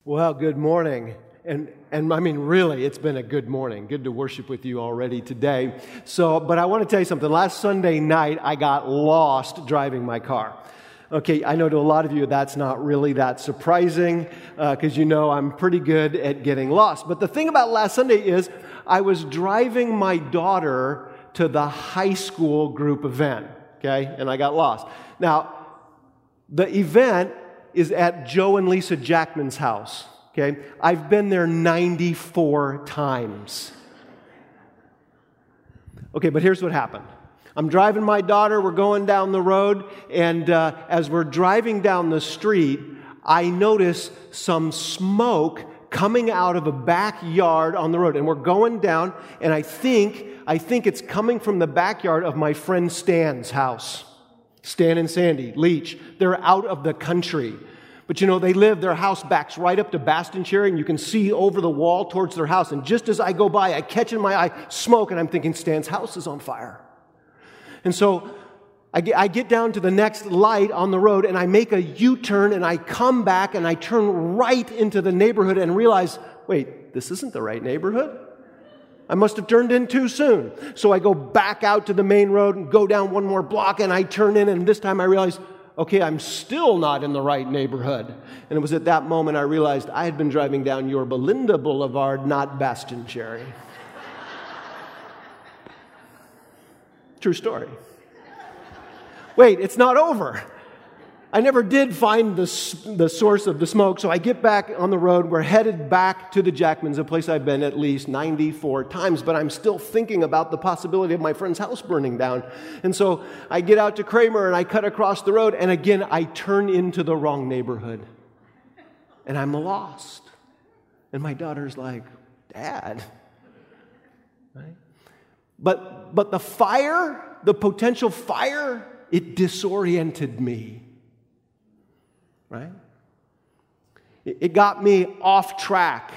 Well, good morning. And I mean, really, it's been a good morning. Good to worship with you already today. But I want to tell you something. Last Sunday night, I got lost driving my car. Okay, I know to a lot of you that's not really that surprising because you know I'm pretty good at getting lost. But the thing about last Sunday is I was driving my daughter to the high school group event, okay, and I got lost. Now, the event is at Joe and Lisa Jackman's house, okay? I've been there 94 times. Okay, but here's what happened. I'm driving my daughter, we're going down the road, and as we're driving down the street, I notice some smoke coming out of a backyard on the road. And we're going down, and I think it's coming from the backyard of my friend Stan's house. Stan and Sandy Leach, they're out of the country. But you know, their house backs right up to Baston Cherry, and you can see over the wall towards their house. And just as I go by, I catch in my eye smoke, and I'm thinking, Stan's house is on fire. And so I get down to the next light on the road, and I make a U-turn, and I come back, and I turn right into the neighborhood and realize, wait, this isn't the right neighborhood? I must have turned in too soon. So I go back out to the main road and go down one more block, and I turn in, and this time I realize, okay, I'm still not in the right neighborhood. And it was at that moment I realized I had been driving down Yorba Linda Boulevard, not Baston Cherry. True story. Wait, it's not over. I never did find the source of the smoke, so I get back on the road. We're headed back to the Jackmans, a place I've been at least 94 times, but I'm still thinking about the possibility of my friend's house burning down. And so I get out to Kramer, and I cut across the road, and again, I turn into the wrong neighborhood. And I'm lost. And my daughter's like, Dad. Right? But the fire, the potential fire, it disoriented me. Right? It got me off track.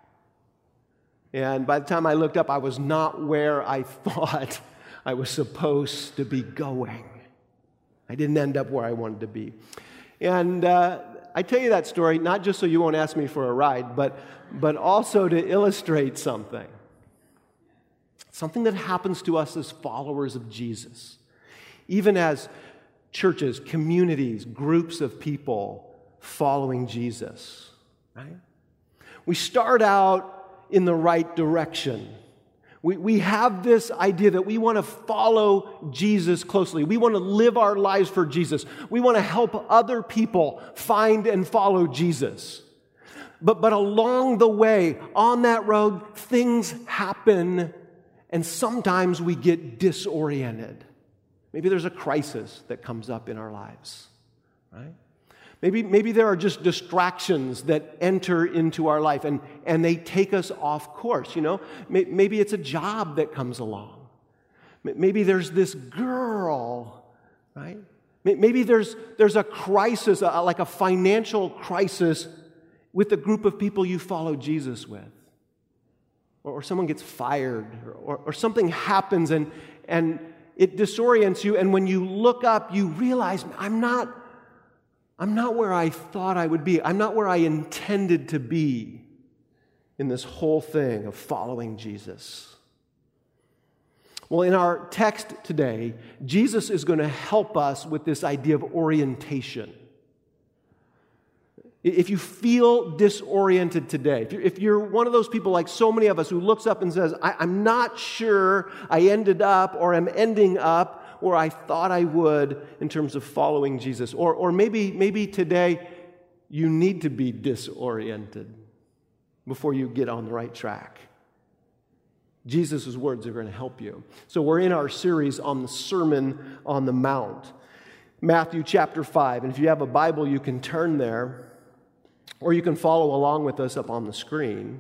And by the time I looked up, I was not where I thought I was supposed to be going. I didn't end up where I wanted to be. And I tell you that story not just so you won't ask me for a ride, but also to illustrate something. Something that happens to us as followers of Jesus. Even as churches, communities, groups of people following Jesus, right? We start out in the right direction. We have this idea that we want to follow Jesus closely. We want to live our lives for Jesus. We want to help other people find and follow Jesus. But along the way, on that road, things happen, and sometimes we get disoriented. Maybe there's a crisis that comes up in our lives, right? Maybe there are just distractions that enter into our life and they take us off course, you know? Maybe it's a job that comes along. Maybe there's this girl, right? Maybe there's a crisis, like a financial crisis with the group of people you follow Jesus with. Or someone gets fired, or something happens and it disorients you, and when you look up, you realize, I'm not where I thought I would be. I'm not where I intended to be in this whole thing of following Jesus. Well, in our text today, Jesus is going to help us with this idea of orientation. If you feel disoriented today, if you're one of those people like so many of us who looks up and says, I'm not sure I ended up or am ending up where I thought I would in terms of following Jesus, or maybe today you need to be disoriented before you get on the right track. Jesus' words are going to help you. So we're in our series on the Sermon on the Mount, Matthew chapter 5. And if you have a Bible, you can turn there. Or you can follow along with us up on the screen.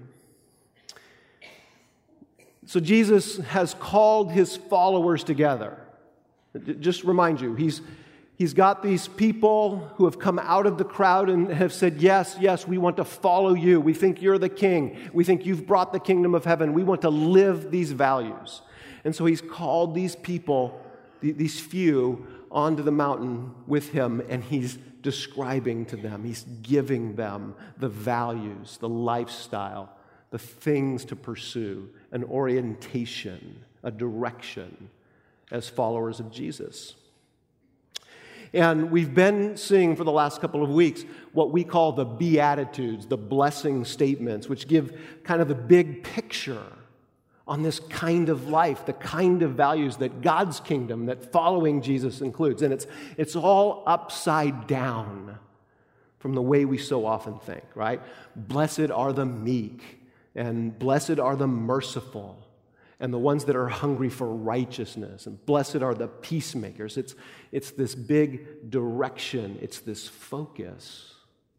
So Jesus has called his followers together. Just remind you, he's got these people who have come out of the crowd and have said, yes, we want to follow you. We think you're the king. We think you've brought the kingdom of heaven. We want to live these values. And so he's called these people these few onto the mountain with him, and he's describing to them, he's giving them the values, the lifestyle, the things to pursue, an orientation, a direction as followers of Jesus. And we've been seeing for the last couple of weeks what we call the Beatitudes, the blessing statements, which give kind of the big picture on this kind of life, the kind of values that God's kingdom, that following Jesus includes. And it's all upside down from the way we so often think, right? Blessed are the meek, and blessed are the merciful, and the ones that are hungry for righteousness, and blessed are the peacemakers. It's this big direction. It's this focus.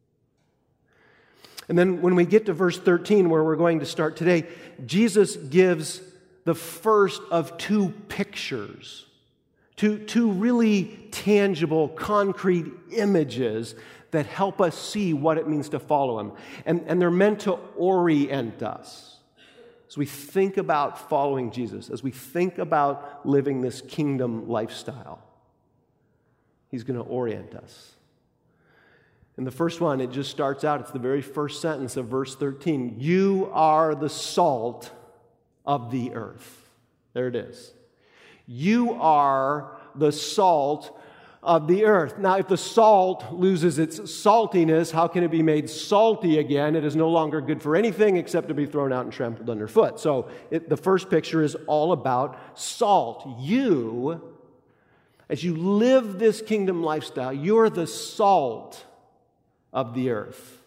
And then when we get to verse 13, where we're going to start today, Jesus gives the first of two pictures, two really tangible, concrete images that help us see what it means to follow him. And they're meant to orient us. As we think about following Jesus, as we think about living this kingdom lifestyle, he's going to orient us. And the first one, it just starts out, it's the very first sentence of verse 13. You are the salt of the earth. There it is. You are the salt of the earth. Now, if the salt loses its saltiness, how can it be made salty again? It is no longer good for anything except to be thrown out and trampled underfoot. So the first picture is all about salt. You, as you live this kingdom lifestyle, you're the salt of the earth.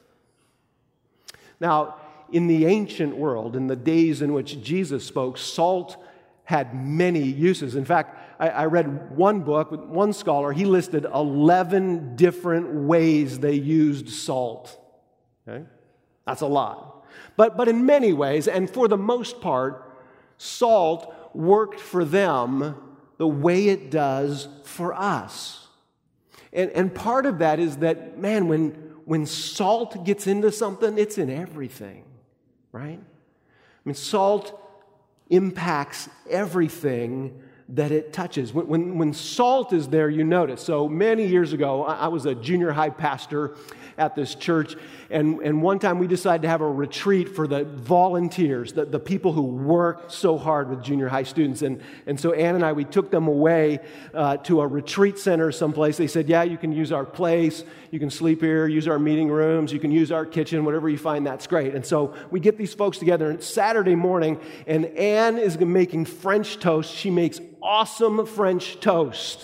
Now, in the ancient world, in the days in which Jesus spoke, salt had many uses. In fact, I read one book with one scholar. He listed 11 different ways they used salt. Okay? That's a lot. But in many ways, and for the most part, salt worked for them the way it does for us. And part of that is that, man, when salt gets into something, it's in everything, right? I mean, salt impacts everything that it touches. When salt is there, you notice. So many years ago, I was a junior high pastor at this church, and one time we decided to have a retreat for the volunteers, the people who work so hard with junior high students. And so Ann and I, we took them away to a retreat center someplace. They said, yeah, you can use our place, you can sleep here, use our meeting rooms, you can use our kitchen, whatever you find, that's great. And so we get these folks together, and it's Saturday morning, and Ann is making French toast. She makes awesome French toast.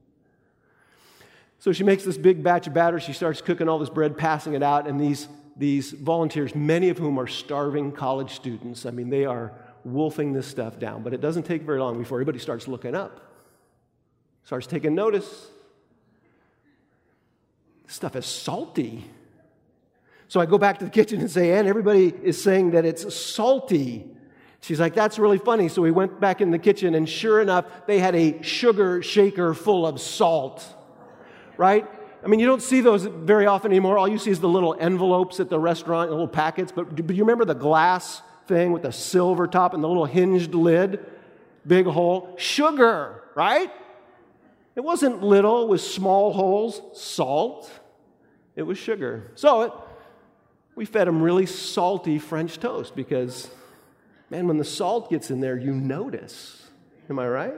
So she makes this big batch of batter. She starts cooking all this bread, passing it out, and these volunteers, many of whom are starving college students, I mean, they are wolfing this stuff down. But it doesn't take very long before everybody starts looking up, starts taking notice. This stuff is salty. So I go back to the kitchen and say, Ann, everybody is saying that it's salty. She's like, that's really funny. So we went back in the kitchen, and sure enough, they had a sugar shaker full of salt. Right? I mean, you don't see those very often anymore. All you see is the little envelopes at the restaurant, the little packets. But you remember the glass thing with the silver top and the little hinged lid? Big hole. Sugar, right? It wasn't little with small holes. Salt. It was sugar. So we fed them really salty French toast because, man, when the salt gets in there, you notice. Am I right?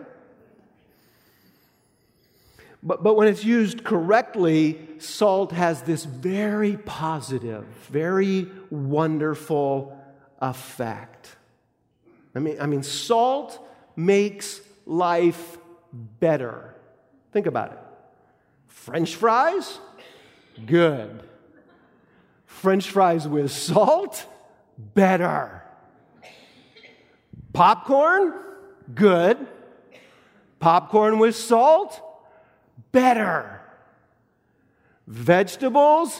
But when it's used correctly, salt has this very positive, very wonderful effect. I mean, salt makes life better. Think about it. French fries? Good. French fries with salt? Better. Popcorn? Good. Popcorn with salt? Better. Vegetables?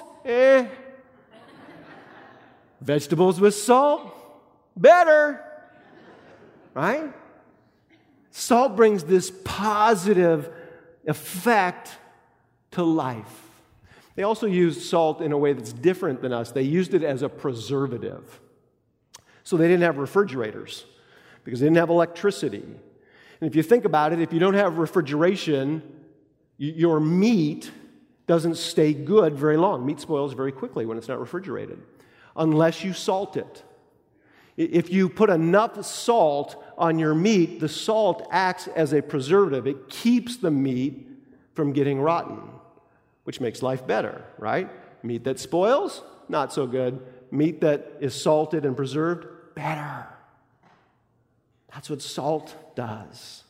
Vegetables with salt? Better. Right? Salt brings this positive effect to life. They also used salt in a way that's different than us. They used it as a preservative. So they didn't have refrigerators because they didn't have electricity. And if you think about it, if you don't have refrigeration, your meat doesn't stay good very long. Meat spoils very quickly when it's not refrigerated, unless you salt it. If you put enough salt on your meat, the salt acts as a preservative. It keeps the meat from getting rotten, which makes life better, right? Meat that spoils, not so good. Meat that is salted and preserved, better. That's what salt does.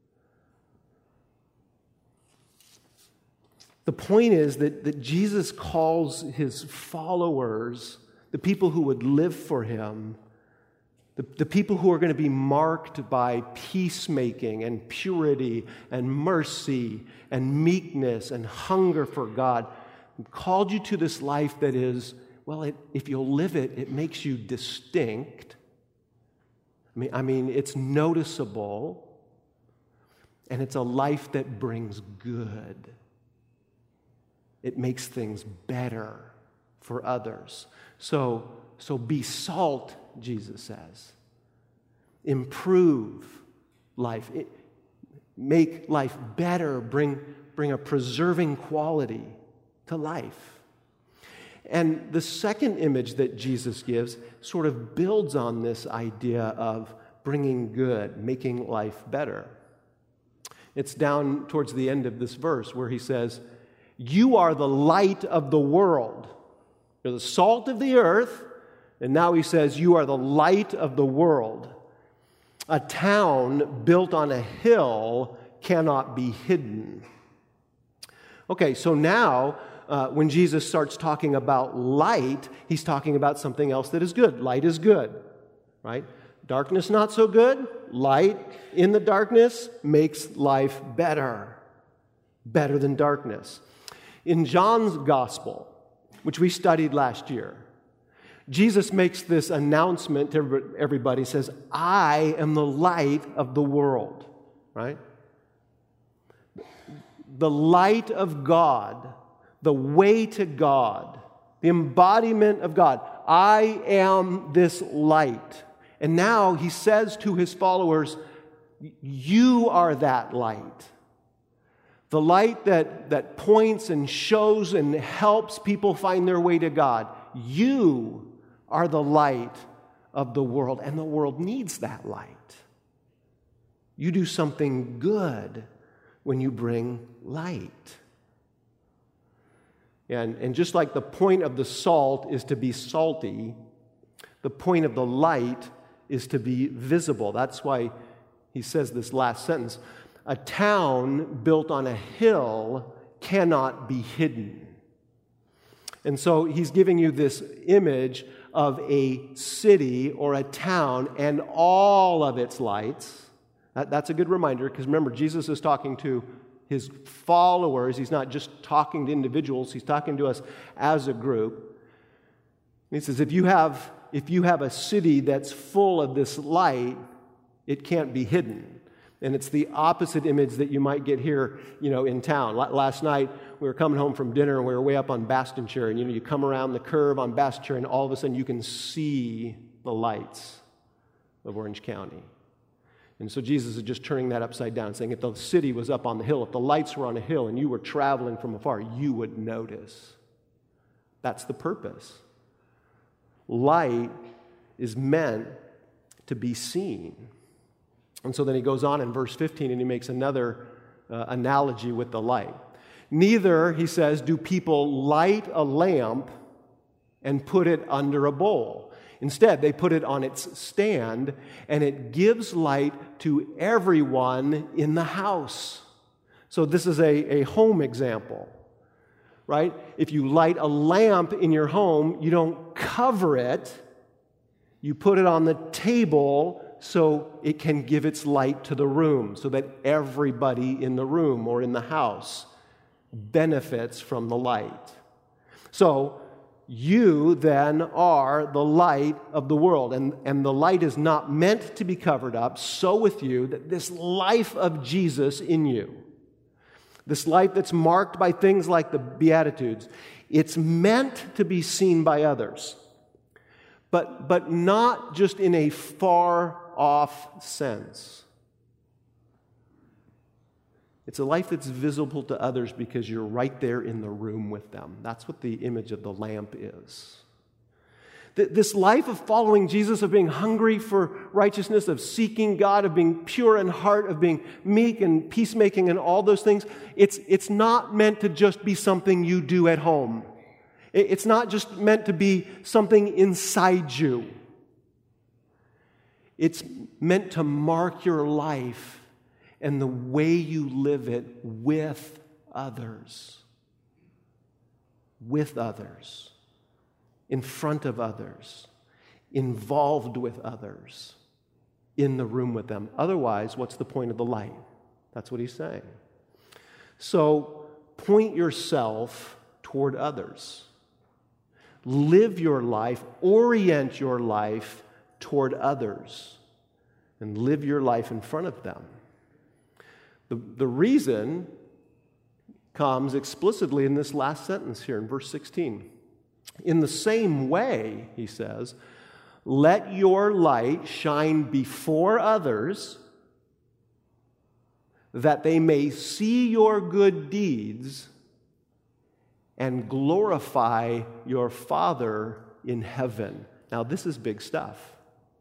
The point is that Jesus calls his followers, the people who would live for him, the people who are going to be marked by peacemaking and purity and mercy and meekness and hunger for God, called you to this life that is, well, if you'll live it, it makes you distinct. I mean, it's noticeable, and it's a life that brings good. It makes things better for others. So be salt, Jesus says. Improve life. Make life better. Bring a preserving quality to life. And the second image that Jesus gives sort of builds on this idea of bringing good, making life better. It's down towards the end of this verse where he says, "You are the light of the world. You're the salt of the earth." And now he says, "You are the light of the world. A town built on a hill cannot be hidden." Okay, so now when Jesus starts talking about light, he's talking about something else that is good. Light is good, right? Darkness not so good. Light in the darkness makes life better than darkness. In John's gospel, which we studied last year, Jesus makes this announcement to everybody. He says, "I am the light of the world," right? The light of God, the way to God, the embodiment of God. I am this light. And now he says to his followers, you are that light. The light that points and shows and helps people find their way to God. You are the light of the world, and the world needs that light. You do something good when you bring light. And just like the point of the salt is to be salty, the point of the light is to be visible. That's why he says this last sentence. A town built on a hill cannot be hidden. And so he's giving you this image of a city or a town and all of its lights. That's a good reminder, because remember, Jesus is talking to his followers. He's not just talking to individuals. He's talking to us as a group. He says, if you have a city that's full of this light, it can't be hidden. And it's the opposite image that you might get here, in town. Last night, we were coming home from dinner, and we were way up on Bastonshire. And, you come around the curve on Bastonshire, and all of a sudden you can see the lights of Orange County. And so Jesus is just turning that upside down, saying if the city was up on the hill, if the lights were on a hill, and you were traveling from afar, you would notice. That's the purpose. Light is meant to be seen. And so then he goes on in verse 15 and he makes another analogy with the light. Neither, he says, do people light a lamp and put it under a bowl. Instead, they put it on its stand, and it gives light to everyone in the house. So this is a home example, right? If you light a lamp in your home, you don't cover it. You put it on the table so it can give its light to the room, so that everybody in the room or in the house benefits from the light. So you then are the light of the world, and the light is not meant to be covered up. So with you, that this life of Jesus in you, this life that's marked by things like the Beatitudes, it's meant to be seen by others, but not just in a far-off sense. It's a life that's visible to others because you're right there in the room with them. That's what the image of the lamp is. This life of following Jesus, of being hungry for righteousness, of seeking God, of being pure in heart, of being meek and peacemaking and all those things, it's not meant to just be something you do at home. It's not just meant to be something inside you. It's meant to mark your life and the way you live it with others. With others. In front of others. Involved with others. In the room with them. Otherwise, what's the point of the light? That's what he's saying. So, point yourself toward others. Live your life, orient your life toward others, and live your life in front of them. The reason comes explicitly in this last sentence here in verse 16. In the same way, he says, let your light shine before others, that they may see your good deeds and glorify your Father in heaven. Now, this is big stuff.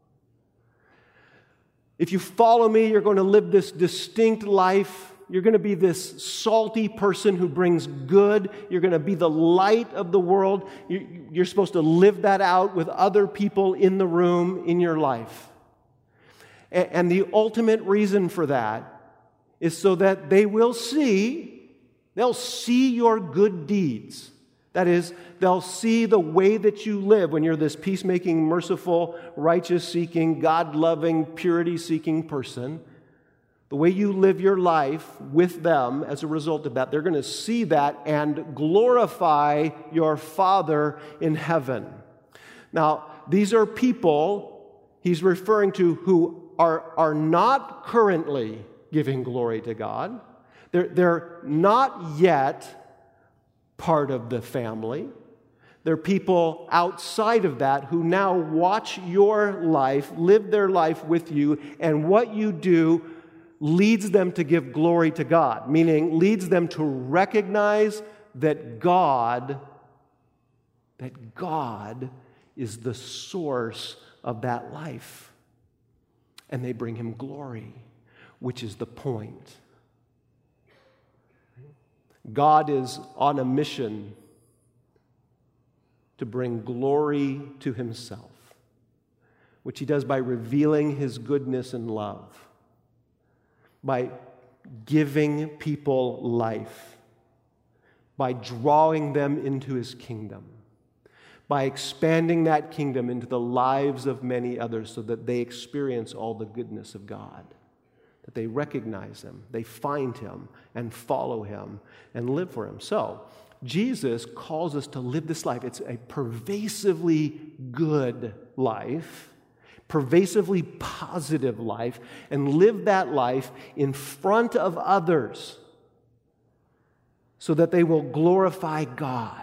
If you follow me, you're going to live this distinct life. You're going to be this salty person who brings good. You're going to be the light of the world. You're supposed to live that out with other people in the room in your life. And the ultimate reason for that is so that they'll see your good deeds. That is, they'll see the way that you live when you're this peacemaking, merciful, righteous-seeking, God-loving, purity-seeking person. The way you live your life with them as a result of that, they're going to see that and glorify your Father in heaven. Now, these are people he's referring to who are not currently giving glory to God. They're not yet part of the family. They're people outside of that who now watch your life, live their life with you, and what you do leads them to give glory to God, meaning leads them to recognize that God is the source of that life. And they bring him glory, which is the point. God is on a mission to bring glory to himself, which he does by revealing his goodness and love, by giving people life, by drawing them into his kingdom, by expanding that kingdom into the lives of many others so that they experience all the goodness of God. That they recognize him, they find him, and follow him, and live for him. So, Jesus calls us to live this life. It's a pervasively good life, pervasively positive life, and live that life in front of others so that they will glorify God.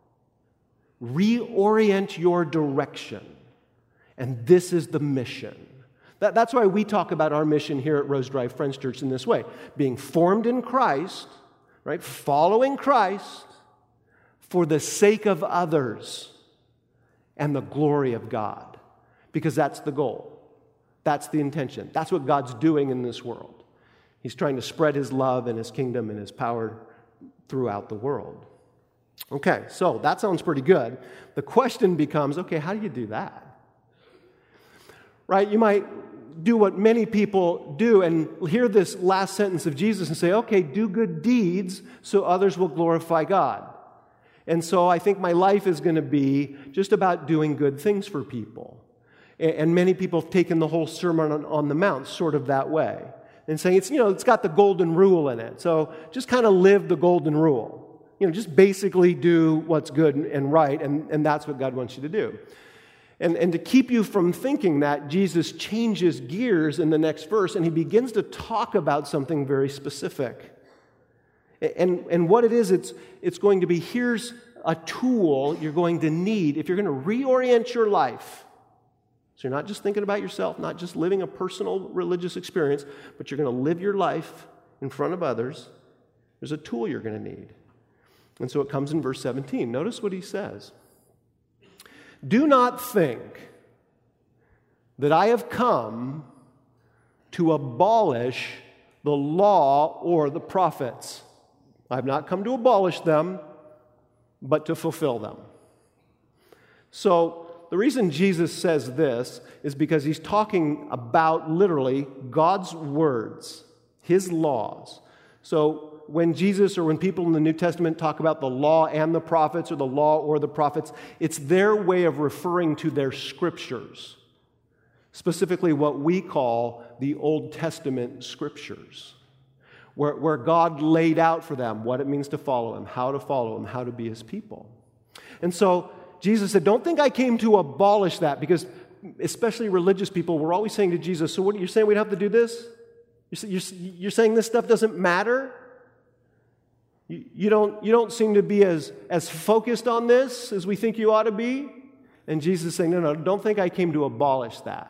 Reorient your direction, and this is the mission. That's why we talk about our mission here at Rose Drive Friends Church in this way. Being formed in Christ, right? Following Christ for the sake of others and the glory of God. Because that's the goal. That's the intention. That's what God's doing in this world. He's trying to spread his love and his kingdom and his power throughout the world. Okay, so that sounds pretty good. The question becomes, okay, how do you do that? Right? You might do what many people do and hear this last sentence of Jesus and say, okay, do good deeds so others will glorify God. And so I think my life is going to be just about doing good things for people. And many people have taken the whole Sermon on the Mount sort of that way and saying it's got the golden rule in it. So just kind of live the golden rule. Just basically do what's good and right, and that's what God wants you to do. And to keep you from thinking that, Jesus changes gears in the next verse, and he begins to talk about something very specific. And what it is, it's going to be, here's a tool you're going to need if you're going to reorient your life. So you're not just thinking about yourself, not just living a personal religious experience, but you're going to live your life in front of others, there's a tool you're going to need. And so it comes in verse 17. Notice what he says. Do not think that I have come to abolish the law or the prophets. I have not come to abolish them, but to fulfill them. So the reason Jesus says this is because he's talking about literally God's words, his laws. So when Jesus or when people in the New Testament talk about the law and the prophets or the law or the prophets, it's their way of referring to their scriptures, specifically what we call the Old Testament scriptures, where God laid out for them what it means to follow him, how to be his people. And so Jesus said, don't think I came to abolish that, because especially religious people were always saying to Jesus, so what, you're saying we'd have to do this? You're saying this stuff doesn't matter? You don't seem to be as focused on this as we think you ought to be? And Jesus is saying, no, don't think I came to abolish that.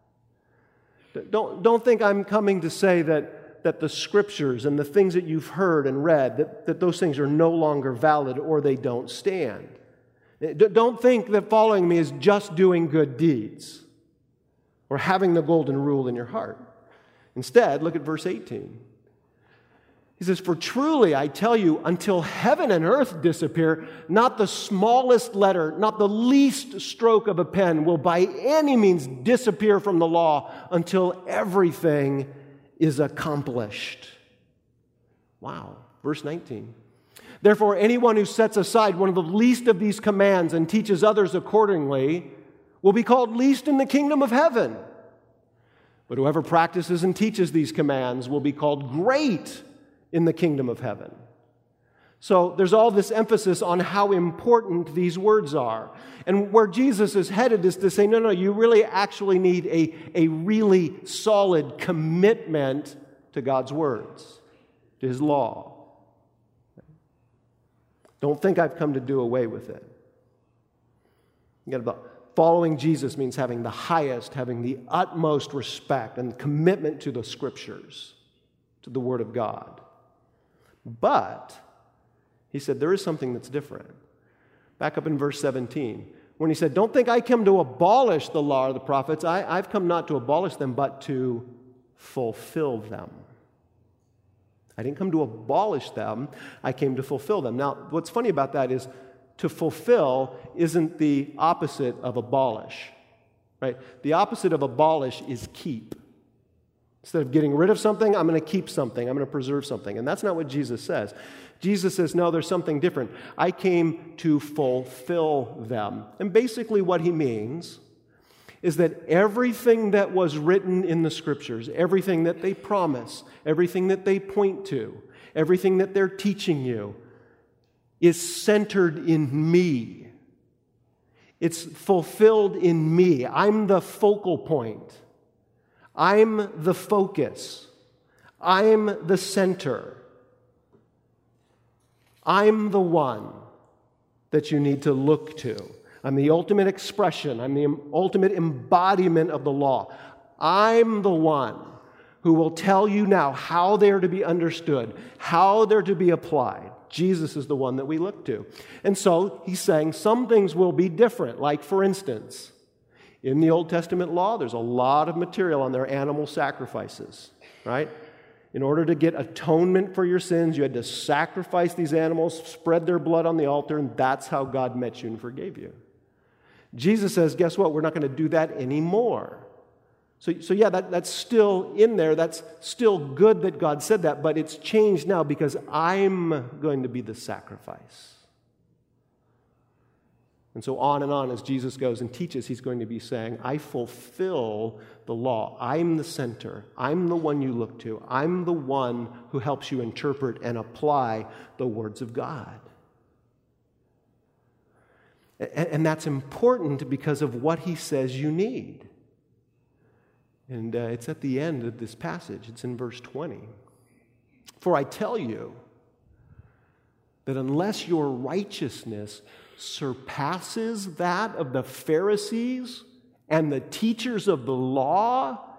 Don't think I'm coming to say that the scriptures and the things that you've heard and read, that those things are no longer valid or they don't stand. Don't think that following me is just doing good deeds or having the golden rule in your heart. Instead, look at verse 18. He says, for truly I tell you, until heaven and earth disappear, not the smallest letter, not the least stroke of a pen will by any means disappear from the law until everything is accomplished. Wow. Verse 19. Therefore, anyone who sets aside one of the least of these commands and teaches others accordingly will be called least in the kingdom of heaven. But whoever practices and teaches these commands will be called great in the kingdom of heaven. So there's all this emphasis on how important these words are. And where Jesus is headed is to say, no, you really actually need a really solid commitment to God's words, to his law. Don't think I've come to do away with it. Following Jesus means having the highest, having the utmost respect and commitment to the scriptures, to the word of God. But, he said, there is something that's different. Back up in verse 17, when he said, don't think I come to abolish the law or the prophets. I've come not to abolish them, but to fulfill them. I didn't come to abolish them. I came to fulfill them. Now, what's funny about that is to fulfill isn't the opposite of abolish, right? The opposite of abolish is keep. Instead of getting rid of something, I'm going to keep something. I'm going to preserve something. And that's not what Jesus says. Jesus says, no, there's something different. I came to fulfill them. And basically what he means is that everything that was written in the scriptures, everything that they promise, everything that they point to, everything that they're teaching you, is centered in me. It's fulfilled in me. I'm the focal point. I'm the focus. I'm the center. I'm the one that you need to look to. I'm the ultimate expression. I'm the ultimate embodiment of the law. I'm the one who will tell you now how they're to be understood, how they're to be applied. Jesus is the one that we look to. And so he's saying some things will be different. Like, for instance, in the Old Testament law, there's a lot of material on their animal sacrifices, right? In order to get atonement for your sins, you had to sacrifice these animals, spread their blood on the altar, and that's how God met you and forgave you. Jesus says, guess what? We're not going to do that anymore. So yeah, that's still in there. That's still good that God said that, but it's changed now because I'm going to be the sacrifice. And so on as Jesus goes and teaches, he's going to be saying, I fulfill the law. I'm the center. I'm the one you look to. I'm the one who helps you interpret and apply the words of God. And that's important because of what he says you need. And it's at the end of this passage. It's in verse 20. For I tell you that unless your righteousness surpasses that of the Pharisees and the teachers of the law,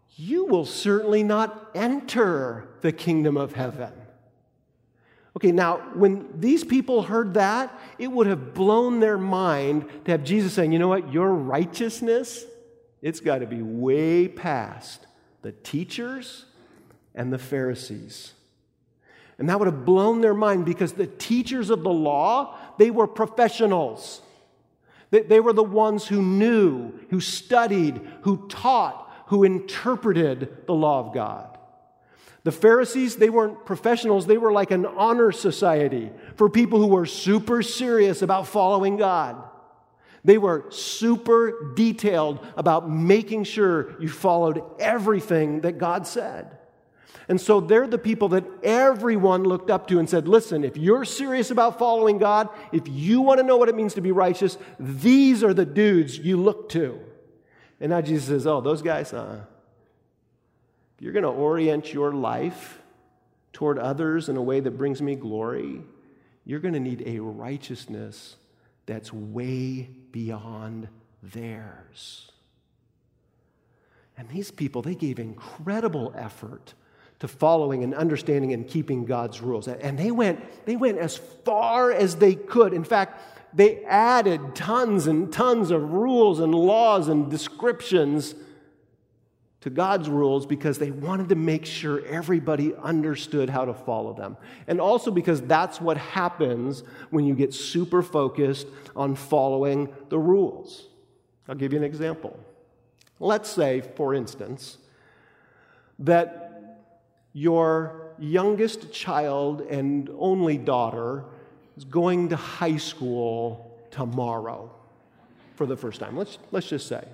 you will certainly not enter the kingdom of heaven. Okay, now, when these people heard that, it would have blown their mind to have Jesus saying, you know what, your righteousness, it's got to be way past the teachers and the Pharisees. And that would have blown their mind because the teachers of the law, they were professionals. They were the ones who knew, who studied, who taught, who interpreted the law of God. The Pharisees, they weren't professionals. They were like an honor society for people who were super serious about following God. They were super detailed about making sure you followed everything that God said. And so they're the people that everyone looked up to and said, listen, if you're serious about following God, if you want to know what it means to be righteous, these are the dudes you look to. And now Jesus says, oh, those guys, if you're going to orient your life toward others in a way that brings me glory, you're going to need a righteousness that's way beyond theirs. And these people, they gave incredible effort to following and understanding and keeping God's rules. And they went as far as they could. In fact, they added tons and tons of rules and laws and descriptions to God's rules because they wanted to make sure everybody understood how to follow them. And also because that's what happens when you get super focused on following the rules. I'll give you an example. Let's say, for instance, that your youngest child and only daughter is going to high school tomorrow for the first time. Let's just say.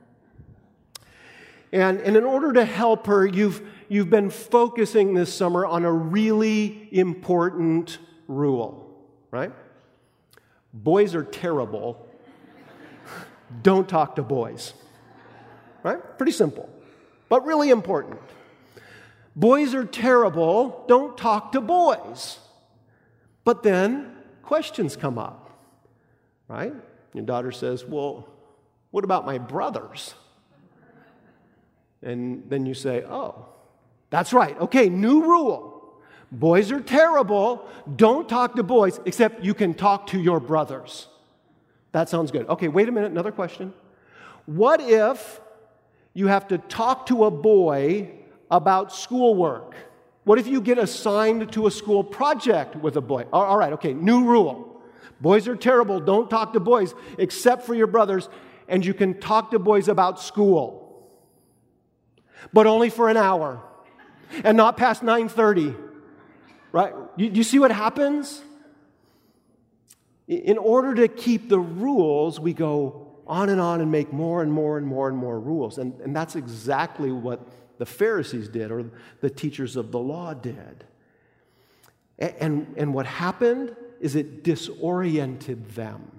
And in order to help her, you've been focusing this summer on a really important rule, right? Boys are terrible. Don't talk to boys. Right? Pretty simple, but really important. Boys are terrible. Don't talk to boys. But then questions come up, right? Your daughter says, well, what about my brothers? And then you say, oh, that's right. Okay, new rule. Boys are terrible. Don't talk to boys, except you can talk to your brothers. That sounds good. Okay, wait a minute. Another question. What if you have to talk to a boy about schoolwork? What if you get assigned to a school project with a boy? All right, okay, new rule. Boys are terrible. Don't talk to boys, except for your brothers, and you can talk to boys about school. But only for an hour, and not past 9:30, right? You see what happens? In order to keep the rules, we go on and make more and more and more and more rules. And that's exactly what the Pharisees did, or the teachers of the law did. And what happened is it disoriented them.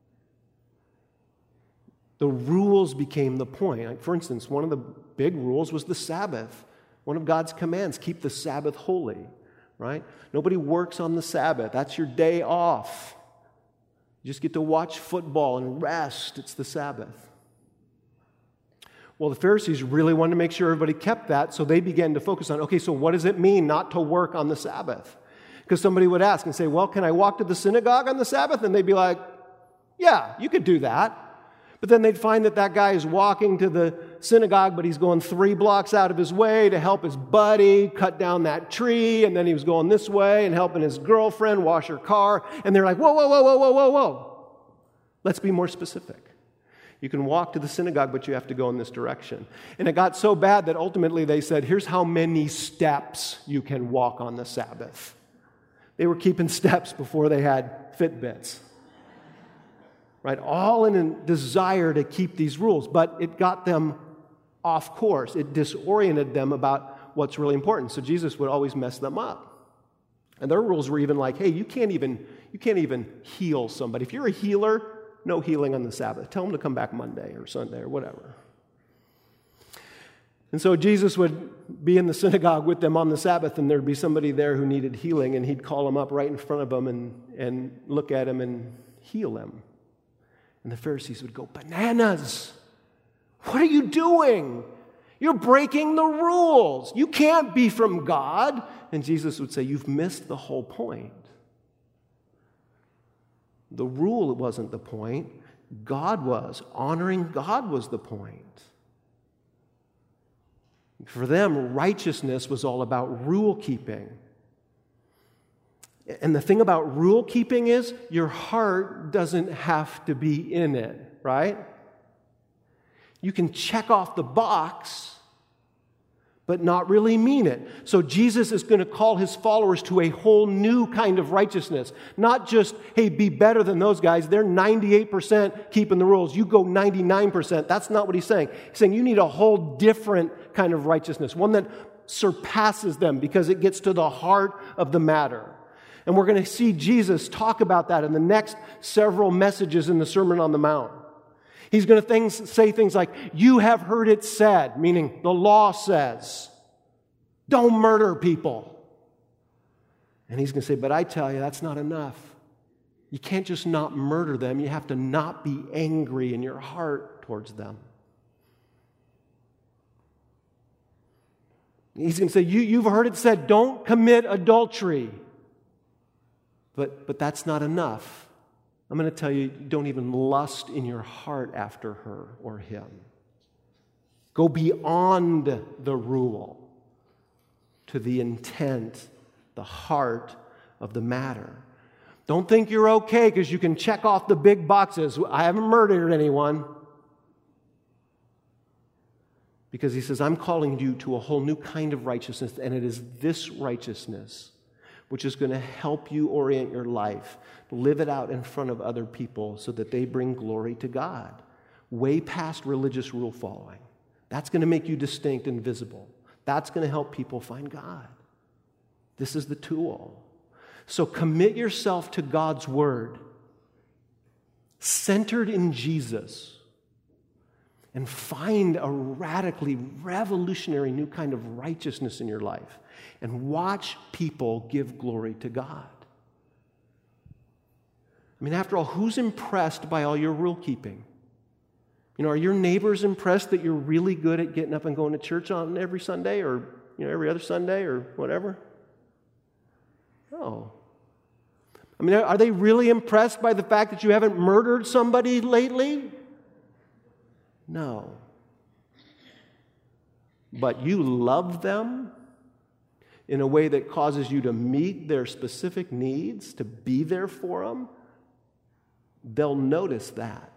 The rules became the point. Like, for instance, one of the big rules was the Sabbath. One of God's commands, keep the Sabbath holy, right? Nobody works on the Sabbath. That's your day off. You just get to watch football and rest. It's the Sabbath. Well, the Pharisees really wanted to make sure everybody kept that, so they began to focus on, okay, so what does it mean not to work on the Sabbath? Because somebody would ask and say, well, can I walk to the synagogue on the Sabbath? And they'd be like, yeah, you could do that. But then they'd find that guy is walking to the synagogue, but he's going 3 blocks out of his way to help his buddy cut down that tree, and then he was going this way and helping his girlfriend wash her car. And they're like, whoa. Let's be more specific. You can walk to the synagogue, but you have to go in this direction. And it got so bad that ultimately they said, here's how many steps you can walk on the Sabbath. They were keeping steps before they had Fitbits. Right? All in a desire to keep these rules, but it got them off course. It disoriented them about what's really important. So Jesus would always mess them up. And their rules were even like, hey, you can't even heal somebody. If you're a healer, no healing on the Sabbath. Tell them to come back Monday or Sunday or whatever. And so Jesus would be in the synagogue with them on the Sabbath, and there'd be somebody there who needed healing, and he'd call them up right in front of them and look at him and heal them. And the Pharisees would go, bananas! What are you doing? You're breaking the rules. You can't be from God. And Jesus would say, you've missed the whole point. The rule wasn't the point. God was. Honoring God was the point. For them, righteousness was all about rule keeping. And the thing about rule keeping is your heart doesn't have to be in it, right? You can check off the box, but not really mean it. So Jesus is going to call his followers to a whole new kind of righteousness. Not just, hey, be better than those guys. They're 98% keeping the rules. You go 99%. That's not what he's saying. He's saying you need a whole different kind of righteousness, one that surpasses them because it gets to the heart of the matter. And we're going to see Jesus talk about that in the next several messages in the Sermon on the Mount. He's going to say things like, you have heard it said, meaning the law says, don't murder people. And he's going to say, but I tell you, that's not enough. You can't just not murder them. You have to not be angry in your heart towards them. He's going to say, you've heard it said, don't commit adultery. But that's not enough. I'm going to tell you, don't even lust in your heart after her or him. Go beyond the rule to the intent, the heart of the matter. Don't think you're okay because you can check off the big boxes. I haven't murdered anyone. Because he says, I'm calling you to a whole new kind of righteousness, and it is this righteousness which is going to help you orient your life, live it out in front of other people so that they bring glory to God, way past religious rule following. That's going to make you distinct and visible. That's going to help people find God. This is the tool. So commit yourself to God's word, centered in Jesus, and find a radically revolutionary new kind of righteousness in your life. And watch people give glory to God. I mean, after all, who's impressed by all your rule keeping? You know, are your neighbors impressed that you're really good at getting up and going to church on every Sunday or, every other Sunday or whatever? No. I mean, are they really impressed by the fact that you haven't murdered somebody lately? No. But you love them in a way that causes you to meet their specific needs, to be there for them, they'll notice that.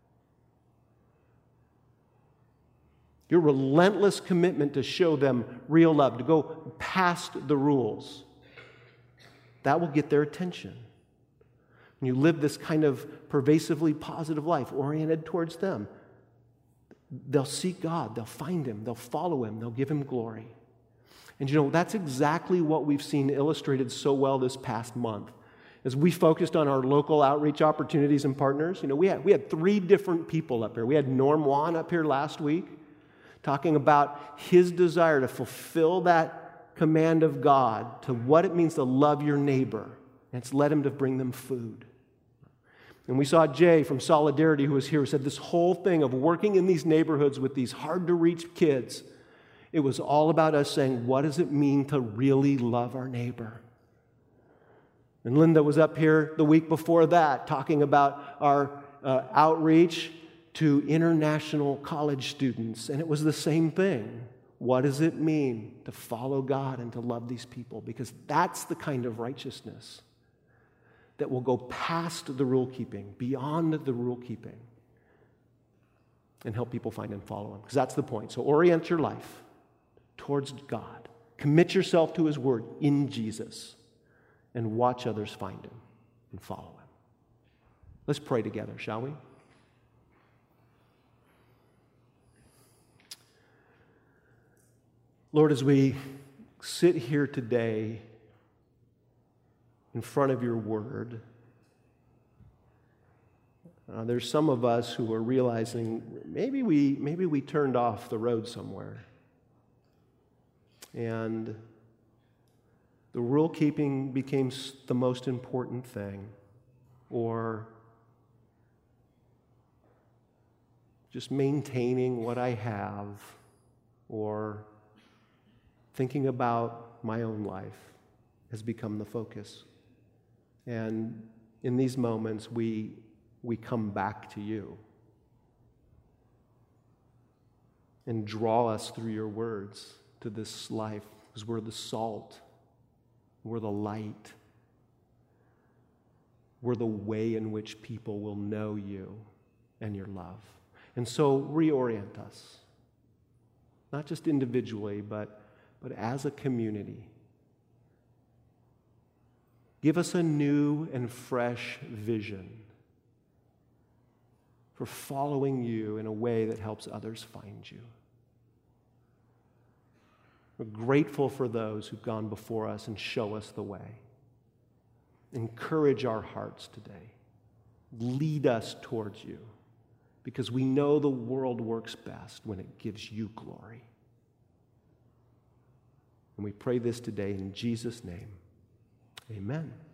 Your relentless commitment to show them real love, to go past the rules, that will get their attention. When you live this kind of pervasively positive life oriented towards them, they'll seek God, they'll find Him, they'll follow Him, they'll give Him glory. And that's exactly what we've seen illustrated so well this past month. As we focused on our local outreach opportunities and partners, we had 3 different people up here. We had Norm Wan up here last week talking about his desire to fulfill that command of God to what it means to love your neighbor. And it's led him to bring them food. And we saw Jay from Solidarity who was here who said this whole thing of working in these neighborhoods with these hard-to-reach kids, it was all about us saying, what does it mean to really love our neighbor? And Linda was up here the week before that talking about our outreach to international college students. And it was the same thing. What does it mean to follow God and to love these people? Because that's the kind of righteousness that will go past the rule keeping, beyond the rule keeping, and help people find and follow Him. Because that's the point. So orient your life towards God. Commit yourself to His Word in Jesus and watch others find Him and follow Him. Let's pray together, shall we? Lord, as we sit here today in front of your Word, there's some of us who are realizing maybe we turned off the road somewhere. And the rule keeping became the most important thing, or just maintaining what I have or thinking about my own life has become the focus. And in these moments, we come back to you and draw us through your words to this life, because we're the salt, we're the light, we're the way in which people will know you and your love. And so reorient us, not just individually, but as a community. Give us a new and fresh vision for following you in a way that helps others find you. We're grateful for those who've gone before us and show us the way. Encourage our hearts today. Lead us towards you, because we know the world works best when it gives you glory. And we pray this today in Jesus' name. Amen.